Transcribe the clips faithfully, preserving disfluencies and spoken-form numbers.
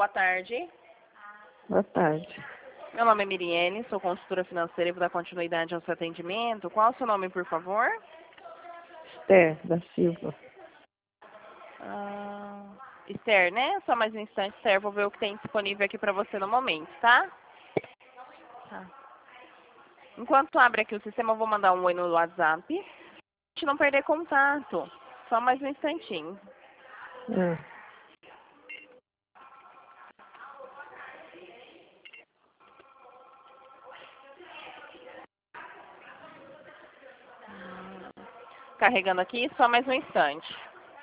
boa tarde. Boa tarde. Meu nome é Miriene, sou consultora financeira e vou dar continuidade ao seu atendimento. Qual é o seu nome, por favor? Esther da Silva. Ah, Esther, né? Só mais um instante, Esther. Vou ver o que tem disponível aqui para você no momento, tá? Tá. Enquanto abre aqui o sistema, eu vou mandar um oi no WhatsApp. A gente não perder contato. Só mais um instantinho. Ah, Carregando aqui, só mais um instante.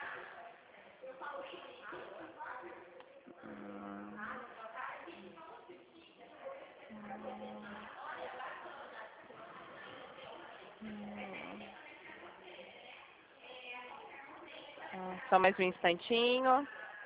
Só mais um instantinho.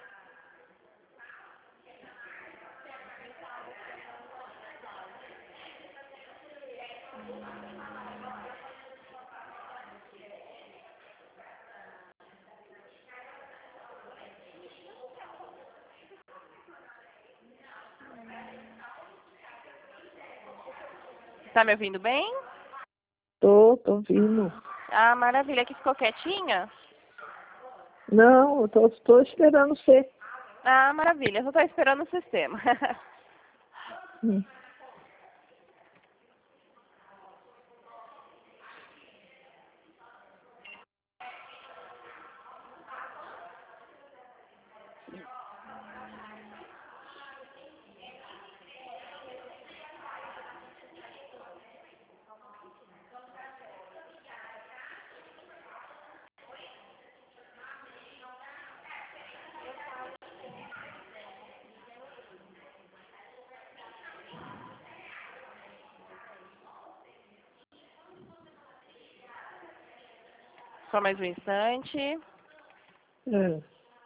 Tá me ouvindo bem? tô, tô ouvindo. Ah, maravilha. Aqui ficou quietinha? Não, eu tô, tô esperando você. Ah, maravilha. Eu só tô esperando o sistema. Hum. Só mais um instante. Ah.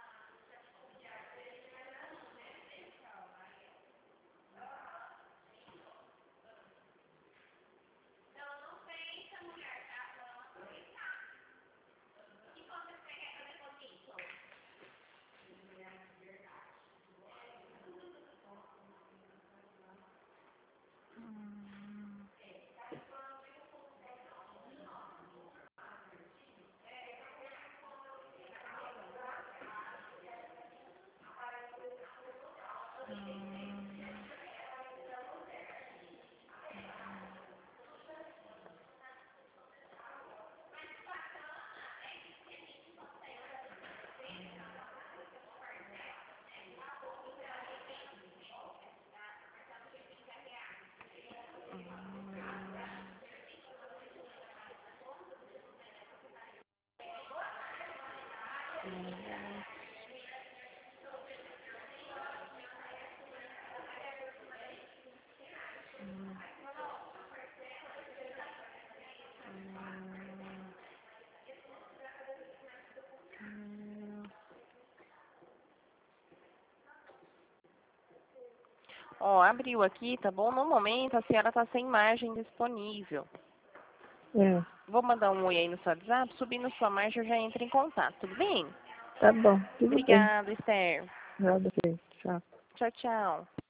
Ó, abriu aqui, tá bom? No momento, a senhora tá sem margem disponível. É, Vou mandar um oi aí no seu WhatsApp. Subindo sua margem, eu já entro em contato. Tudo bem? tá bom, tudo bem. Obrigada, Esther. Nada bem, tchau. Tchau, tchau.